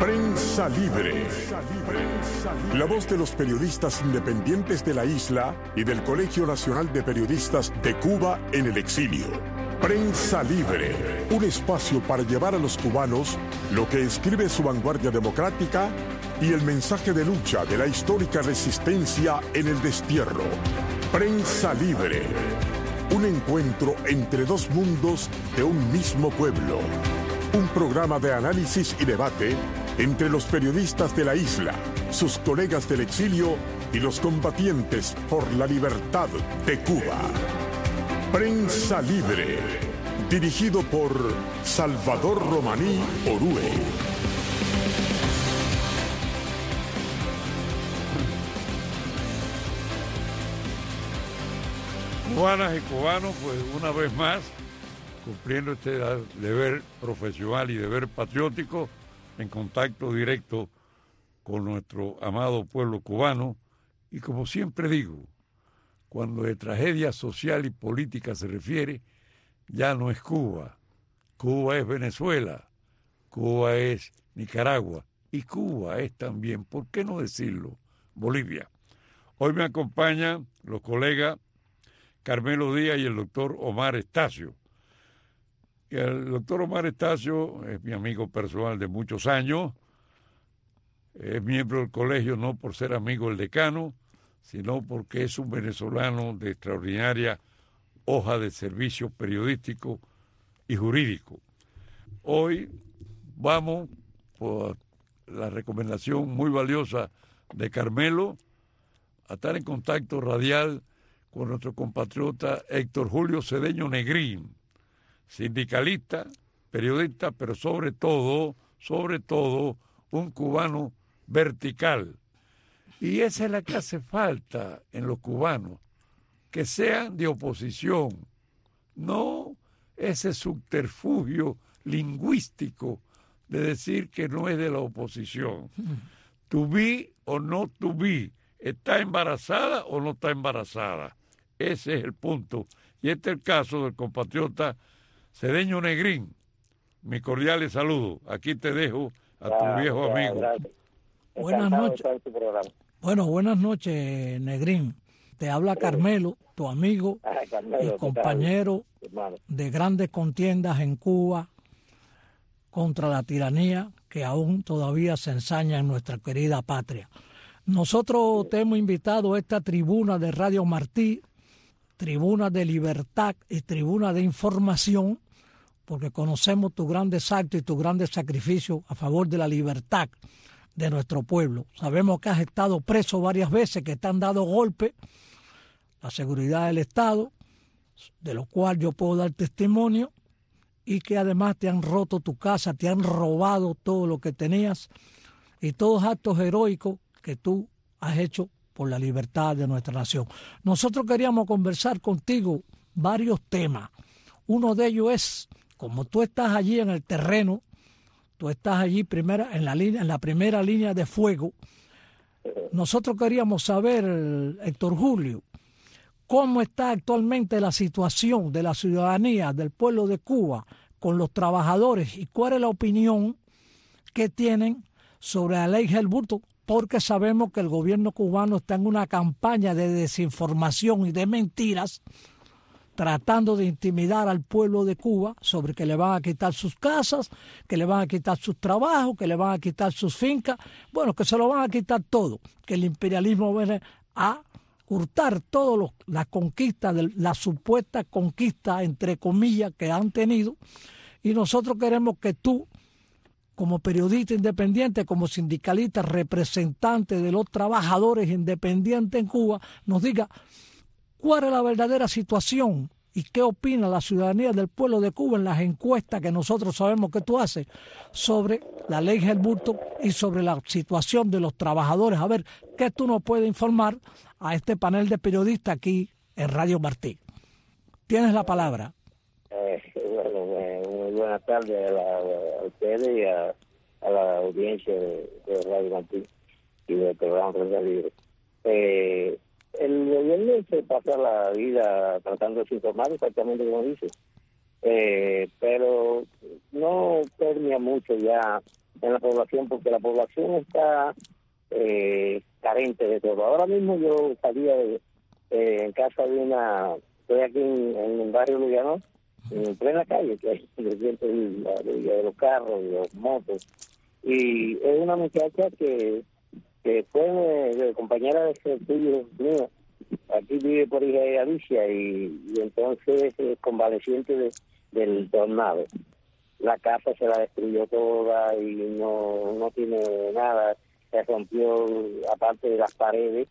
Prensa Libre. La voz de los periodistas independientes de la isla y del Colegio Nacional de Periodistas de Cuba en el exilio. Prensa Libre, un espacio para llevar a los cubanos lo que escribe su vanguardia democrática y el mensaje de lucha de la histórica resistencia en el destierro. Prensa Libre, un encuentro entre dos mundos de un mismo pueblo. Un programa de análisis y debate entre los periodistas de la isla, sus colegas del exilio y los combatientes por la libertad de Cuba. Prensa Libre, dirigido por Salvador Romaní Orue. Cubanas y cubanos, pues una vez más, cumpliendo este deber profesional y deber patriótico, en contacto directo con nuestro amado pueblo cubano, y como siempre digo, cuando de tragedia social y política se refiere, ya no es Cuba, Cuba es Venezuela, Cuba es Nicaragua, y Cuba es también, ¿por qué no decirlo?, Bolivia. Hoy me acompañan los colegas Carmelo Díaz y el doctor Omar Estacio. El doctor Omar Estacio es mi amigo personal de muchos años, es miembro del colegio no por ser amigo del decano, sino porque es un venezolano de extraordinaria hoja de servicio periodístico y jurídico. Hoy vamos, por la recomendación muy valiosa de Carmelo, a estar en contacto radial con nuestro compatriota Héctor Julio Cedeño Negrín, sindicalista, periodista, pero sobre todo, un cubano vertical. Y esa es la que hace falta en los cubanos, que sean de oposición, no ese subterfugio lingüístico de decir que no es de la oposición. To be o no to be, ¿está embarazada o no está embarazada? Ese es el punto. Y este es el caso del compatriota Cedeño Negrín. Mi cordiales saludos. Aquí te dejo a tu viejo amigo. Buenas noches. Bueno, buenas noches, Negrín. Te habla Carmelo, tu amigo y compañero de grandes contiendas en Cuba contra la tiranía que aún todavía se ensaña en nuestra querida patria. Nosotros te hemos invitado a esta tribuna de Radio Martí, tribuna de libertad y tribuna de información, porque conocemos tus grandes actos y tus grandes sacrificios a favor de la libertad de nuestro pueblo. Sabemos que has estado preso varias veces, que te han dado golpes, la seguridad del Estado, de lo cual yo puedo dar testimonio, y que además te han roto tu casa, te han robado todo lo que tenías, y todos actos heroicos que tú has hecho por la libertad de nuestra nación. Nosotros queríamos conversar contigo varios temas. Uno de ellos es, como tú estás allí en el terreno, tú estás allí en la primera línea de fuego, nosotros queríamos saber, Héctor Julio, cómo está actualmente la situación de la ciudadanía del pueblo de Cuba con los trabajadores y cuál es la opinión que tienen sobre la ley Helburto, porque sabemos que el gobierno cubano está en una campaña de desinformación y de mentiras, tratando de intimidar al pueblo de Cuba sobre que le van a quitar sus casas, que le van a quitar sus trabajos, que le van a quitar sus fincas, bueno, que se lo van a quitar todo, que el imperialismo viene a hurtar todas las conquistas, la supuesta conquista, entre comillas, que han tenido, y nosotros queremos que tú, como periodista independiente, como sindicalista, representante de los trabajadores independientes en Cuba, nos diga cuál es la verdadera situación y qué opina la ciudadanía del pueblo de Cuba en las encuestas que nosotros sabemos que tú haces sobre la ley Helburto y sobre la situación de los trabajadores. A ver, ¿qué tú nos puedes informar a este panel de periodistas aquí en Radio Martí? Tienes la palabra. Muy buenas tardes a ustedes y a la audiencia de Radio Martí y del programa Prensa Libre. El gobierno se pasa la vida tratando de informar exactamente como dice, pero no permea mucho ya en la población, porque la población está carente de todo. Ahora mismo yo salía en casa de estoy aquí en el barrio Luyanó, en plena calle, que hay la de los carros, de los motos, y es una muchacha que fue compañera de estudios mío, aquí vive por hija de Galicia, y entonces convaleciente del tornado. La casa se la destruyó toda y no tiene nada, se rompió, aparte de las paredes,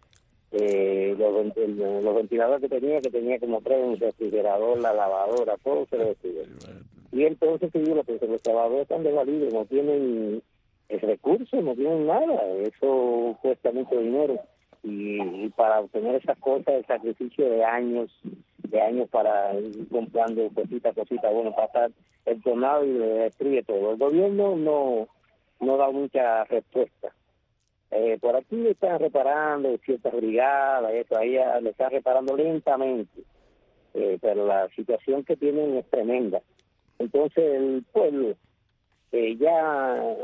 los ventiladores que tenía como 3, un refrigerador, la lavadora, todo se lo destruyó. Y entonces los trabajadores están desvalidos, no tienen el recurso, no tienen nada, eso cuesta mucho dinero, y para obtener esas cosas, el sacrificio de años para ir comprando cosita, bueno, pasar el tornado y le destruye todo. El gobierno no da mucha respuesta. Por aquí están reparando ciertas brigadas, eso, ahí le están reparando lentamente, pero la situación que tienen es tremenda. Entonces el pueblo ya...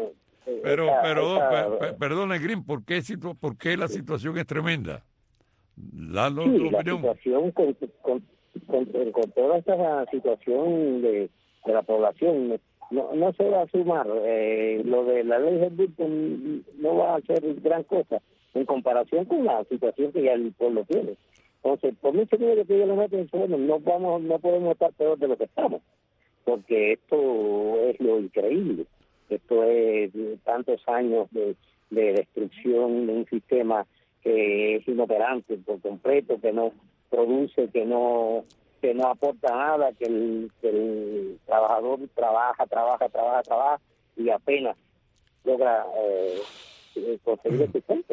Perdón, Negrín, ¿por qué la situación es tremenda? La situación con toda esta situación de la población no se va a sumar. Lo de la ley Herbert no va a ser gran cosa en comparación con la situación que ya el pueblo tiene. Entonces, por mucho dinero que yo le meto en suelo, no podemos estar peor de lo que estamos, porque esto es lo increíble. Esto es tantos años de destrucción de un sistema que es inoperante por completo, que no produce, que no aporta nada, que el trabajador trabaja y apenas logra conseguir el sustento.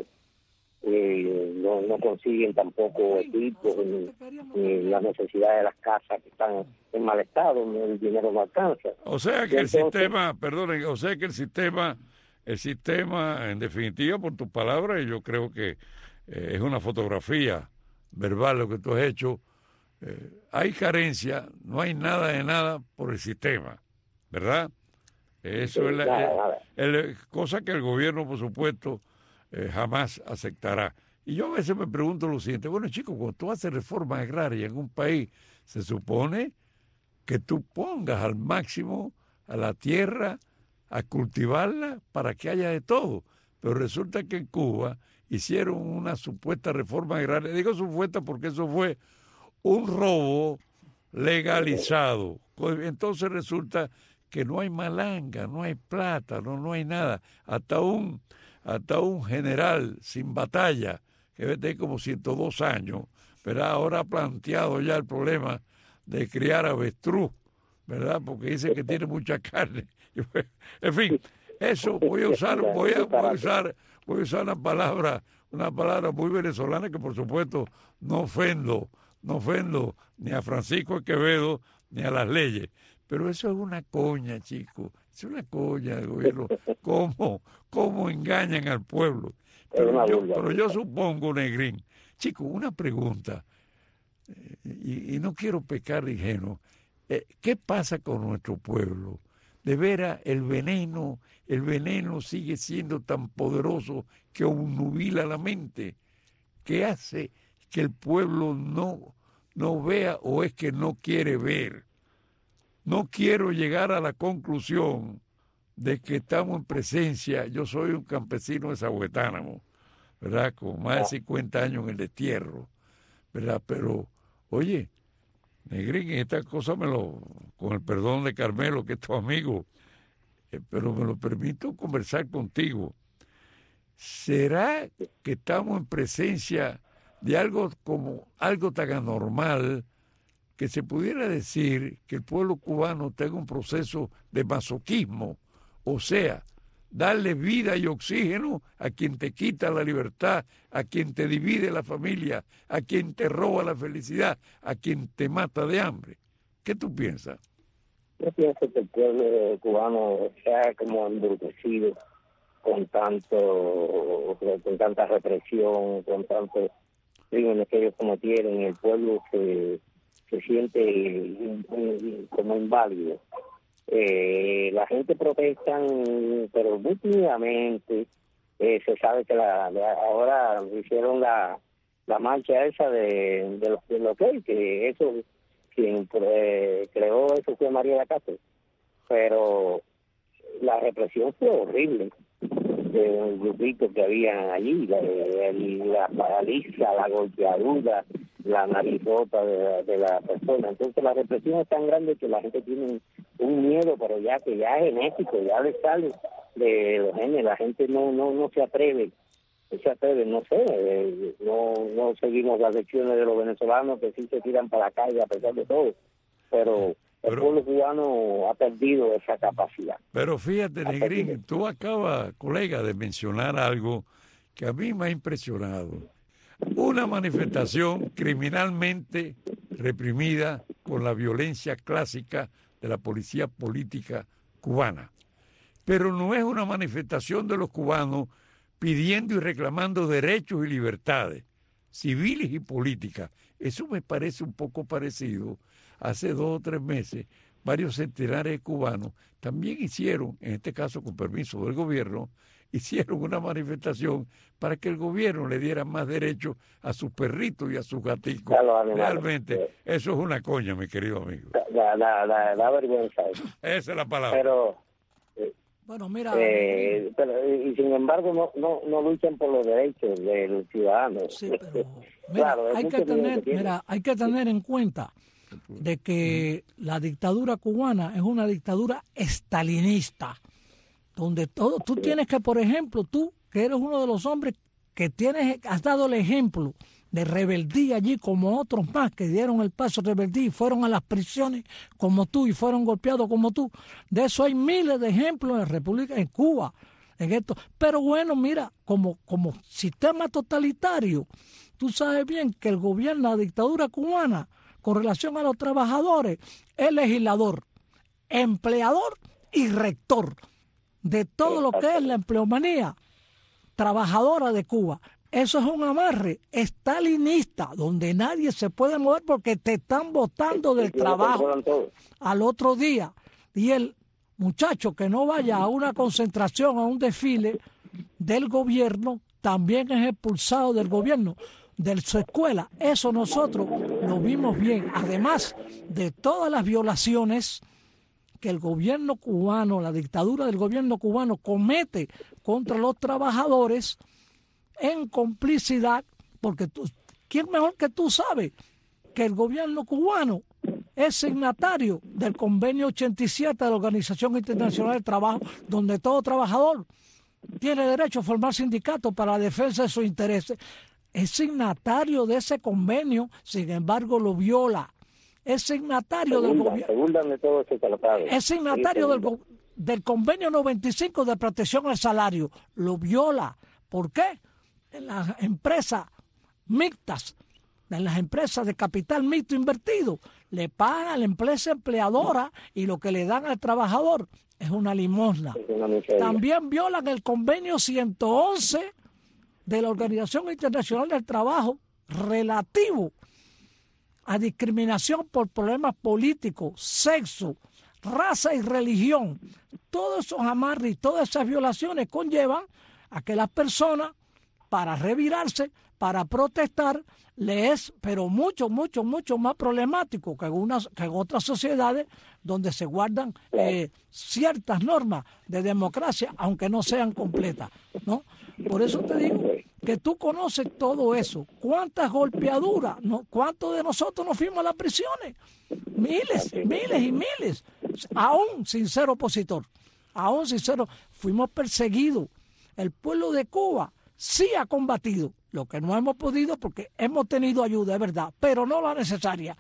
No consiguen tampoco equipos ni las necesidades de las casas que están en mal estado, el dinero no alcanza. O sea que el sistema, en definitiva, por tus palabras, y yo creo que es una fotografía verbal lo que tú has hecho, hay carencia, no hay nada de nada por el sistema, ¿verdad? Eso es la cosa que el gobierno, por supuesto, jamás aceptará. Y yo a veces me pregunto lo siguiente: bueno, chicos, cuando tú haces reforma agraria en un país, se supone que tú pongas al máximo a la tierra a cultivarla para que haya de todo. Pero resulta que en Cuba hicieron una supuesta reforma agraria. Digo supuesta porque eso fue un robo legalizado. Entonces resulta que no hay malanga, no hay plátano, no hay nada. Hasta un general sin batalla, que debe tener como 102 años, ¿verdad? Ahora ha planteado ya el problema de criar avestruz, ¿verdad? Porque dice que tiene mucha carne. En fin, eso voy a usar una palabra muy venezolana que por supuesto no ofendo ni a Francisco Quevedo ni a las leyes. Pero eso es una coña, chicos. Es una coña del gobierno. ¿Cómo engañan al pueblo? Pero yo supongo, Negrín, chicos, una pregunta, y no quiero pecar de ingenuo. ¿Qué pasa con nuestro pueblo? De veras, el veneno sigue siendo tan poderoso que obnubila la mente, que hace que el pueblo no vea, o es que no quiere ver. No quiero llegar a la conclusión de que estamos en presencia. Yo soy un campesino de Zahuetánamo, ¿verdad? Con más de 50 años en el destierro, ¿verdad? Pero, oye, Negrín, esta cosa con el perdón de Carmelo, que es tu amigo, pero me lo permito conversar contigo. ¿Será que estamos en presencia de algo tan anormal que se pudiera decir que el pueblo cubano tenga un proceso de masoquismo? O sea, darle vida y oxígeno a quien te quita la libertad, a quien te divide la familia, a quien te roba la felicidad, a quien te mata de hambre. ¿Qué tú piensas? Yo pienso que el pueblo cubano está como embrutecido con tanta represión, con tantos crímenes que ellos cometieron. El pueblo se siente como inválido. La gente protesta, pero muy tímidamente. Se sabe que ahora hicieron la marcha esa de los hotel, que eso, quien creó eso fue María Castro. Pero la represión fue horrible. El grupito que había allí, la paliza, la golpeadura, la narizota de la persona. Entonces la represión es tan grande que la gente tiene un miedo, pero ya que ya es genético, ya le sale de los genes. La gente no se atreve, no sé, no seguimos las lecciones de los venezolanos que sí se tiran para la calle a pesar de todo, pero el pueblo cubano ha perdido esa capacidad. Pero fíjate, Negrín, tú acabas, colega, de mencionar algo que a mí me ha impresionado. Una manifestación criminalmente reprimida con la violencia clásica de la policía política cubana. Pero no es una manifestación de los cubanos pidiendo y reclamando derechos y libertades civiles y políticas. Eso me parece un poco parecido. Hace 2 o 3 meses, varios centenares de cubanos también hicieron, en este caso con permiso del gobierno, hicieron una manifestación para que el gobierno le diera más derechos a sus perritos y a sus gaticos. Realmente, eso es una coña, mi querido amigo. Da vergüenza. Esa es la palabra. Pero, bueno, mira... y sin embargo no luchan por los derechos del ciudadano. Sí, pero, mira, claro, hay que tener en cuenta de que la dictadura cubana es una dictadura estalinista, donde tú tienes que, por ejemplo, tú, que eres uno de los hombres que has dado el ejemplo de rebeldía allí, como otros más que dieron el paso de rebeldía y fueron a las prisiones como tú y fueron golpeados como tú. De eso hay miles de ejemplos en la República, en Cuba, en esto. Pero bueno, mira, como sistema totalitario, tú sabes bien que el gobierno, la dictadura cubana, con relación a los trabajadores, es legislador, empleador y rector de todo lo que es la empleomanía trabajadora de Cuba. Eso es un amarre estalinista, donde nadie se puede mover porque te están botando del trabajo al otro día. Y el muchacho que no vaya a una concentración, a un desfile del gobierno, también es expulsado del gobierno, de su escuela. Eso nosotros lo vimos bien, además de todas las violaciones que el gobierno cubano, la dictadura del gobierno cubano comete contra los trabajadores en complicidad, porque ¿quién mejor que tú sabe que el gobierno cubano es signatario del convenio 87 de la Organización Internacional del Trabajo, donde todo trabajador tiene derecho a formar sindicatos para la defensa de sus intereses? Es signatario de ese convenio, sin embargo lo viola. Es signatario del gobierno. Es signatario del convenio 95 de protección al salario. Lo viola. ¿Por qué? En las empresas mixtas, en las empresas de capital mixto invertido, le pagan a la empresa empleadora y lo que le dan al trabajador es una limosna. También violan el convenio 111 de la Organización Internacional del Trabajo relativo a discriminación por problemas políticos, sexo, raza y religión. Todos esos amarres y todas esas violaciones conllevan a que las personas, para revirarse, para protestar, pero mucho más problemático que en otras sociedades donde se guardan ciertas normas de democracia, aunque no sean completas, ¿no? Por eso te digo que tú conoces todo eso. ¿Cuántas golpeaduras? ¿Cuántos de nosotros nos fuimos a las prisiones? Miles y miles. Aún sin ser opositor. Fuimos perseguidos. El pueblo de Cuba sí ha combatido. Lo que no hemos podido porque hemos tenido ayuda, es verdad, pero no la necesaria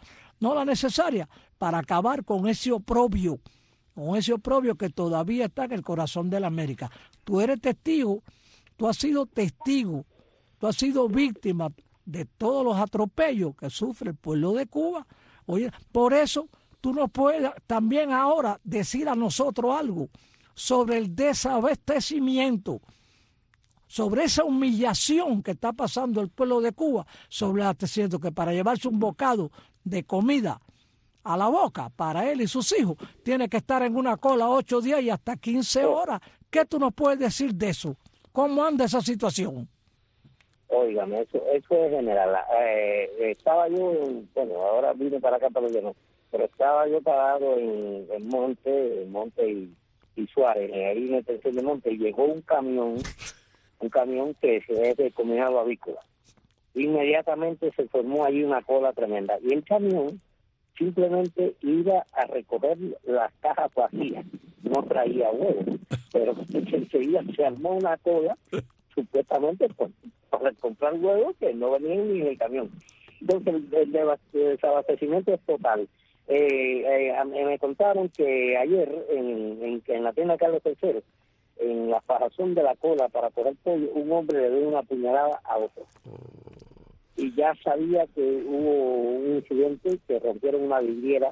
para acabar con ese oprobio que todavía está en el corazón de la América. Tú eres testigo, tú has sido testigo, tú has sido víctima de todos los atropellos que sufre el pueblo de Cuba. Oye, por eso tú nos puedes también ahora decir a nosotros algo sobre el desabastecimiento, sobre esa humillación que está pasando el pueblo de Cuba, sobre el abastecimiento, que para llevarse un bocado de comida a la boca para él y sus hijos, tiene que estar en una cola 8 días y hasta 15 horas. ¿Qué tú nos puedes decir de eso? ¿Cómo anda esa situación? Óigame, eso es general. Estaba yo, bueno, ahora vine para acá para no, pero estaba yo parado en Monte y Suárez, ahí en el tercer de Monte, y llegó un camión que es de comunidad avícola. Inmediatamente se formó ahí una cola tremenda, y el camión simplemente iba a recoger las cajas vacías, no traía huevos, pero enseguida se armó una cola, supuestamente para comprar huevos que no venían ni en el camión. Entonces el desabastecimiento es total. Me contaron que ayer en la tienda Carlos III, en la fajazón de la cola para coger pollo, un hombre le dio una puñalada a otro. Y ya sabía que hubo un incidente que rompieron una vidriera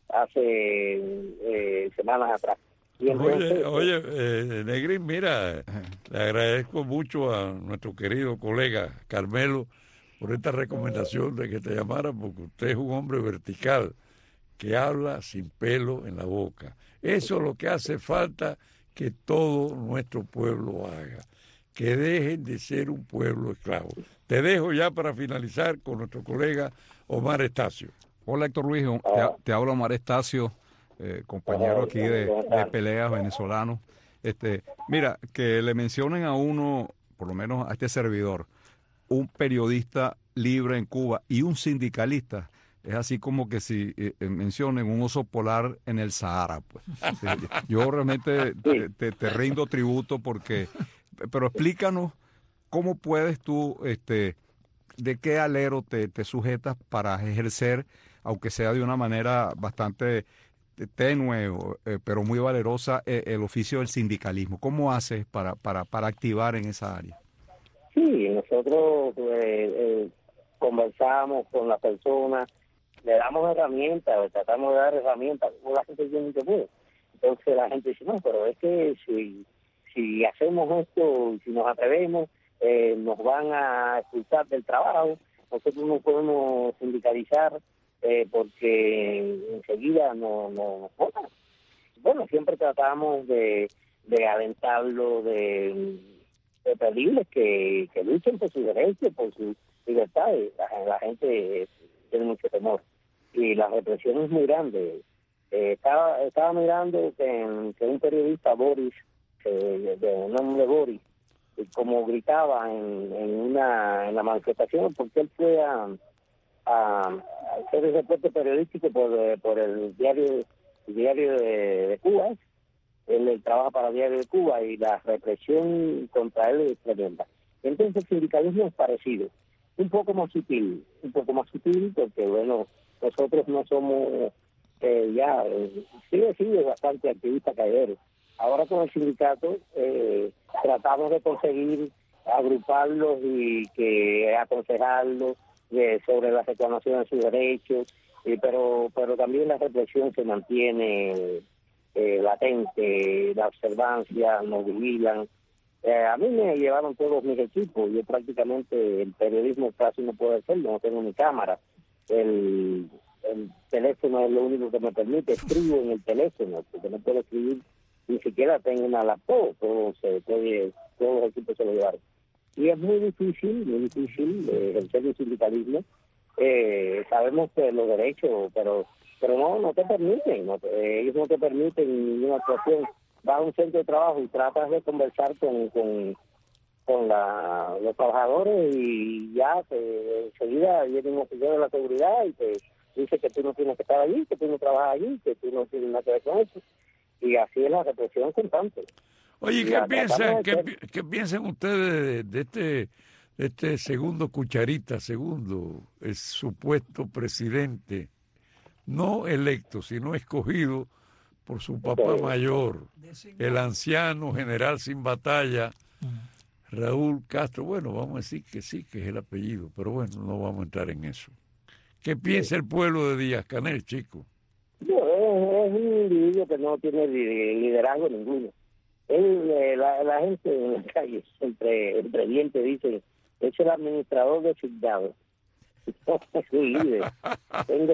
hace semanas atrás. Y entonces, oye, Negrín, mira, le agradezco mucho a nuestro querido colega Carmelo por esta recomendación de que te llamara, porque usted es un hombre vertical que habla sin pelo en la boca. Eso es lo que hace falta que todo nuestro pueblo haga, que dejen de ser un pueblo esclavo. Te dejo ya para finalizar con nuestro colega Omar Estacio. Hola, Héctor Luis, te habla Omar Estacio, compañero aquí de peleas venezolano. Mira, que le mencionen a uno, por lo menos a este servidor, un periodista libre en Cuba y un sindicalista, es así como que si mencionen un oso polar en el Sahara. Pues. Yo realmente te rindo tributo pero explícanos cómo puedes tú, de qué alero te sujetas para ejercer, aunque sea de una manera bastante tenue, pero muy valerosa, el oficio del sindicalismo. ¿Cómo haces para activar en esa área? Sí, nosotros conversamos con las personas, le damos herramientas, tratamos de dar herramientas, como la gente tiene que poder. Entonces la gente dice, no, pero es que si hacemos esto, si nos atrevemos, nos van a expulsar del trabajo, nosotros no podemos sindicalizar porque enseguida nos votan. Bueno, siempre tratamos de alentarlo, de pedirles que luchen por sus derechos, por sus libertades. La gente tiene mucho temor y la represión es muy grande. Estaba mirando que un periodista, Boris, de nombre Boris, como gritaba en la manifestación, porque él fue a hacer el reporte periodístico por el diario de Cuba. Él trabaja para el diario de Cuba y la represión contra él es tremenda. Entonces el sindicalismo es parecido, un poco más sutil porque bueno, nosotros no somos sigue bastante activista callejero. Ahora con el sindicato tratamos de conseguir agruparlos y que aconsejarlos sobre la reclamación de sus derechos, pero también la represión se mantiene latente, la observancia, nos vigilan. A mí me llevaron todos mis equipos, yo prácticamente el periodismo casi no puedo hacerlo, no tengo ni cámara. El teléfono es lo único que me permite, escribo en el teléfono, porque no puedo escribir, ni siquiera tengo una laptop, todos los equipos se lo llevaron. Y es muy difícil ejercer el sindicalismo. Sabemos que los derechos, pero no te permiten, ellos no te permiten ninguna actuación. Vas a un centro de trabajo y tratas de conversar con los trabajadores y ya enseguida viene un oficial de la seguridad y te dice que tú no tienes que estar allí, que tú no trabajas allí, que tú no tienes nada que ver con eso. Y así es la represión constante. Oye, ¿qué piensan ustedes de este segundo Cucharita, el supuesto presidente, no electo, sino escogido por su papá mayor, el anciano general sin batalla, Raúl Castro? Bueno, vamos a decir que sí, que es el apellido, pero bueno, no vamos a entrar en eso. ¿Qué piensa el pueblo de Díaz-Canel, chico? No, es un individuo que no tiene liderazgo ninguno. La gente en la calle, entre dientes, dice, es el administrador designado. No es un líder.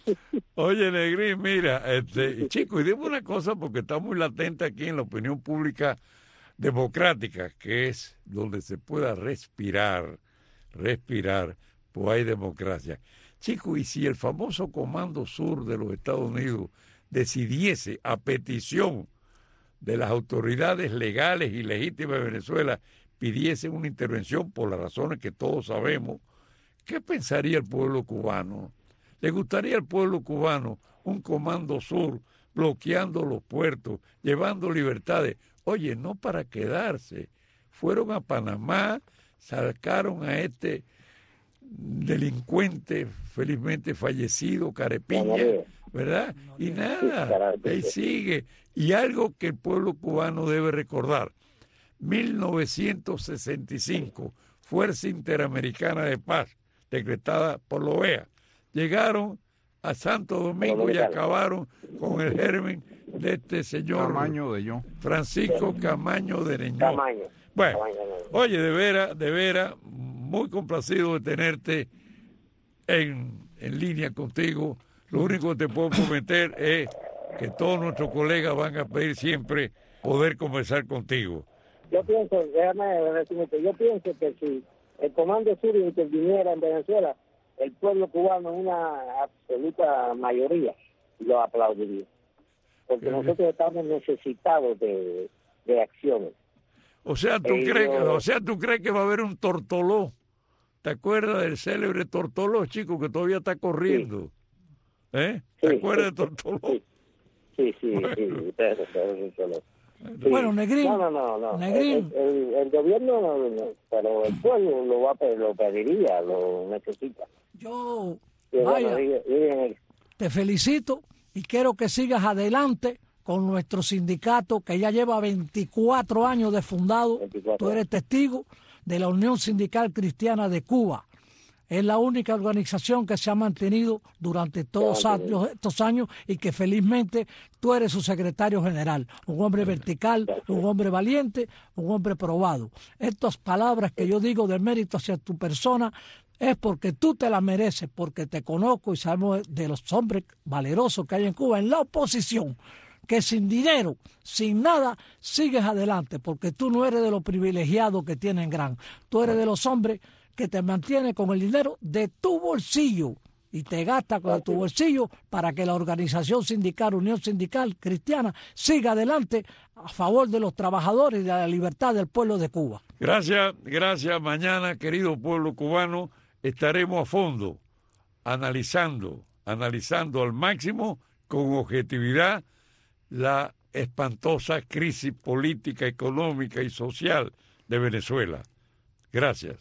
Oye, Negrín, mira, chico, y dime una cosa, porque está muy latente aquí en la opinión pública democrática, que es donde se pueda respirar, pues hay democracia. Chico, y si el famoso Comando Sur de los Estados Unidos decidiese, a petición de las autoridades legales y legítimas de Venezuela, pidiese una intervención por las razones que todos sabemos, ¿qué pensaría el pueblo cubano? ¿Le gustaría al pueblo cubano un Comando Sur bloqueando los puertos, llevando libertades? Oye, no para quedarse. Fueron a Panamá, sacaron a este delincuente felizmente fallecido, Carepiña, ¿verdad? Y nada, ahí sigue. Y algo que el pueblo cubano debe recordar, 1965, Fuerza Interamericana de Paz, decretada por la OEA, llegaron a Santo Domingo y acabaron con el germen de este señor Francisco Camaño de Neñó. Bueno, oye, de veras, muy complacido de tenerte en línea contigo. Lo único que te puedo prometer es que todos nuestros colegas van a pedir siempre poder conversar contigo. Yo pienso, déjame decirte, yo pienso que si el Comando Sur interviniera en Venezuela, el pueblo cubano, una absoluta mayoría, lo aplaudiría. Porque nosotros estamos necesitados de acciones. O sea, ¿tú crees que va a haber un Tortoló? ¿Te acuerdas del célebre Tortoló, chico, que todavía está corriendo? ¿Eh? ¿Te acuerdas de Tortoló? Sí. Bueno, Negrín. No. Negrín. El gobierno no, pero el pueblo lo pediría, lo necesita. Te felicito y quiero que sigas adelante con nuestro sindicato que ya lleva 24 años de fundado. Tú eres testigo de la Unión Sindical Cristiana de Cuba. Es la única organización que se ha mantenido durante todos estos años y que felizmente tú eres su secretario general. Un hombre vertical, un hombre valiente, un hombre probado. Estas palabras que yo digo de mérito hacia tu persona es porque tú te las mereces, porque te conozco y sabemos de los hombres valerosos que hay en Cuba, en la oposición, que sin dinero, sin nada, sigues adelante, porque tú no eres de los privilegiados que tienen gran. Tú eres de los hombres que te mantiene con el dinero de tu bolsillo y te gasta con tu bolsillo para que la organización sindical, Unión Sindical Cristiana, siga adelante a favor de los trabajadores y de la libertad del pueblo de Cuba. Gracias. Mañana, querido pueblo cubano, estaremos a fondo analizando al máximo, con objetividad, la espantosa crisis política, económica y social de Venezuela. Gracias.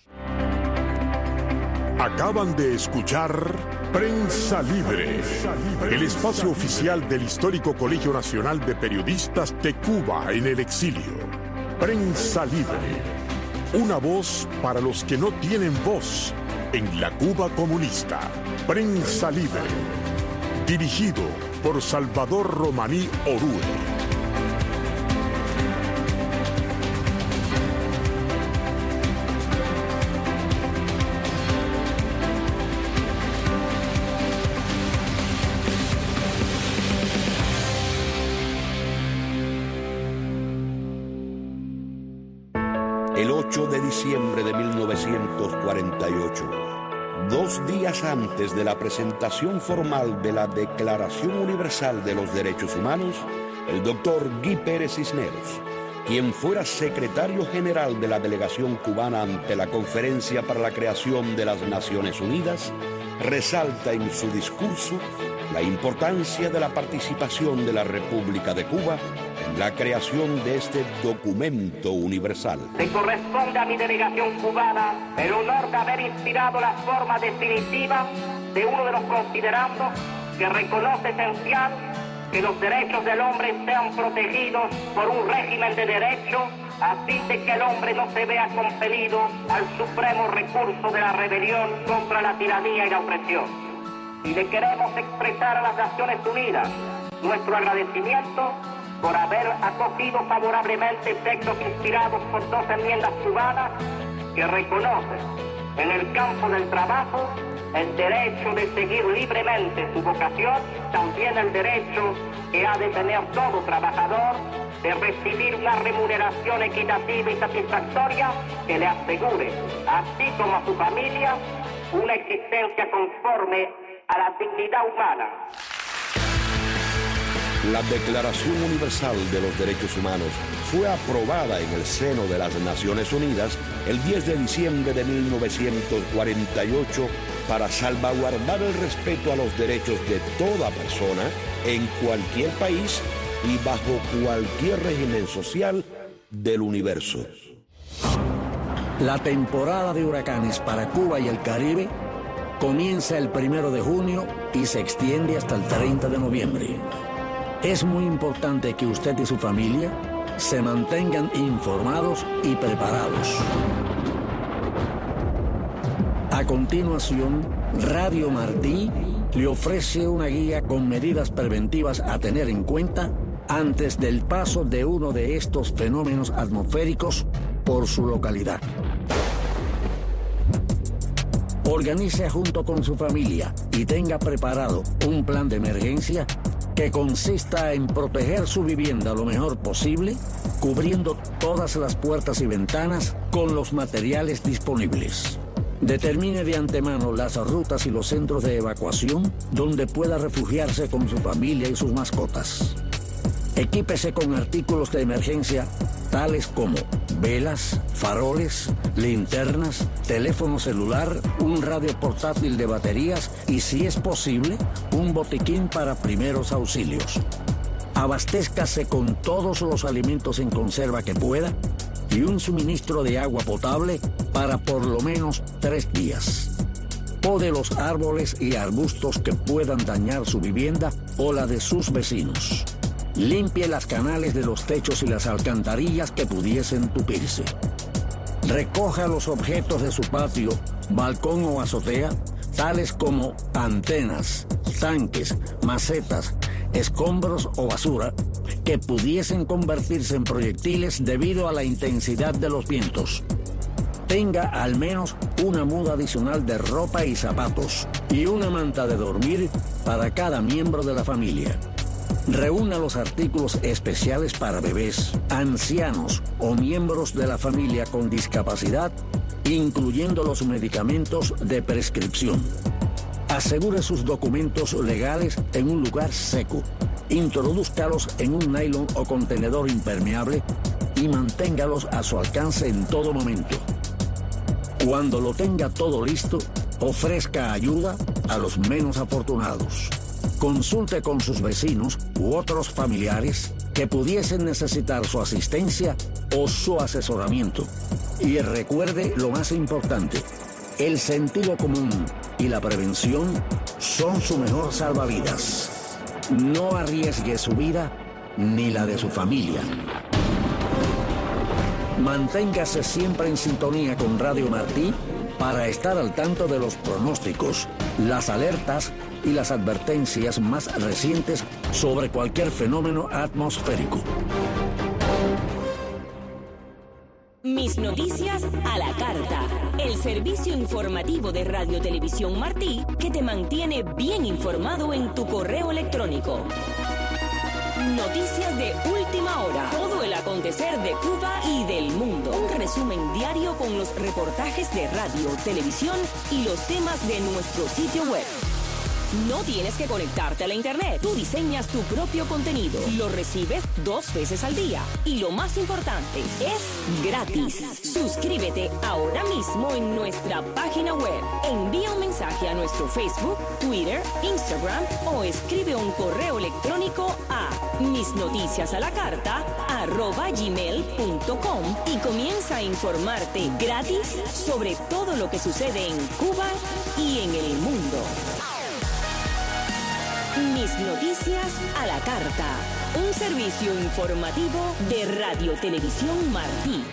Acaban de escuchar Prensa Libre, el espacio oficial del histórico Colegio Nacional de Periodistas de Cuba en el exilio. Prensa Libre, una voz para los que no tienen voz en la Cuba comunista. Prensa Libre, dirigido por Salvador Romaní Orue. El 8 de diciembre de 1948, 2 días antes de la presentación formal de la Declaración Universal de los Derechos Humanos, el doctor Guy Pérez Cisneros, quien fuera secretario general de la delegación cubana ante la Conferencia para la Creación de las Naciones Unidas, resalta en su discurso la importancia de la participación de la República de Cuba en la creación de este documento universal. Le corresponde a mi delegación cubana el honor de haber inspirado la forma definitiva de uno de los considerandos que reconoce esencial que los derechos del hombre sean protegidos por un régimen de derecho, a fin de que el hombre no se vea compelido al supremo recurso de la rebelión contra la tiranía y la opresión. Y le queremos expresar a las Naciones Unidas nuestro agradecimiento por haber acogido favorablemente textos inspirados por 2 enmiendas cubanas que reconocen en el campo del trabajo el derecho de seguir libremente su vocación, también el derecho que ha de tener todo trabajador de recibir una remuneración equitativa y satisfactoria que le asegure, así como a su familia, una existencia conforme a la dignidad humana. La Declaración Universal de los Derechos Humanos fue aprobada en el seno de las Naciones Unidas el 10 de diciembre de 1948 para salvaguardar el respeto a los derechos de toda persona en cualquier país y bajo cualquier régimen social del universo. La temporada de huracanes para Cuba y el Caribe comienza el 1 de junio y se extiende hasta el 30 de noviembre. Es muy importante que usted y su familia se mantengan informados y preparados. A continuación, Radio Martí le ofrece una guía con medidas preventivas a tener en cuenta antes del paso de uno de estos fenómenos atmosféricos por su localidad. Organice junto con su familia y tenga preparado un plan de emergencia que consista en proteger su vivienda lo mejor posible, cubriendo todas las puertas y ventanas con los materiales disponibles. Determine de antemano las rutas y los centros de evacuación donde pueda refugiarse con su familia y sus mascotas. Equípese con artículos de emergencia tales como velas, faroles, linternas, teléfono celular, un radio portátil de baterías y, si es posible, un botiquín para primeros auxilios. Abastézcase con todos los alimentos en conserva que pueda y un suministro de agua potable para por lo menos 3 días. Pode los árboles y arbustos que puedan dañar su vivienda o la de sus vecinos. Limpie las canales de los techos y las alcantarillas que pudiesen tupirse. Recoja los objetos de su patio, balcón o azotea, tales como antenas, tanques, macetas, escombros o basura, que pudiesen convertirse en proyectiles debido a la intensidad de los vientos. Tenga al menos una muda adicional de ropa y zapatos y una manta de dormir para cada miembro de la familia. Reúna los artículos especiales para bebés, ancianos o miembros de la familia con discapacidad, incluyendo los medicamentos de prescripción. Asegure sus documentos legales en un lugar seco. Introdúzcalos en un nylon o contenedor impermeable y manténgalos a su alcance en todo momento. Cuando lo tenga todo listo, ofrezca ayuda a los menos afortunados. Consulte con sus vecinos u otros familiares que pudiesen necesitar su asistencia o su asesoramiento. Y recuerde lo más importante: el sentido común y la prevención son su mejor salvavidas. No arriesgue su vida ni la de su familia. Manténgase siempre en sintonía con Radio Martí para estar al tanto de los pronósticos, las alertas y las advertencias más recientes sobre cualquier fenómeno atmosférico. Mis noticias a la carta. El servicio informativo de Radio Televisión Martí que te mantiene bien informado en tu correo electrónico. Noticias de última hora. Todo el acontecer de Cuba y del mundo. Un resumen diario con los reportajes de radio, televisión y los temas de nuestro sitio web. No tienes que conectarte a la internet. Tú diseñas tu propio contenido. Lo recibes 2 veces al día. Y lo más importante, es gratis. Suscríbete ahora mismo en nuestra página web. Envía un mensaje a nuestro Facebook, Twitter, Instagram o escribe un correo electrónico a misnoticiasalacarta@gmail.com y comienza a informarte gratis sobre todo lo que sucede en Cuba y en el mundo. Mis noticias a la carta. Un servicio informativo de Radio Televisión Martí.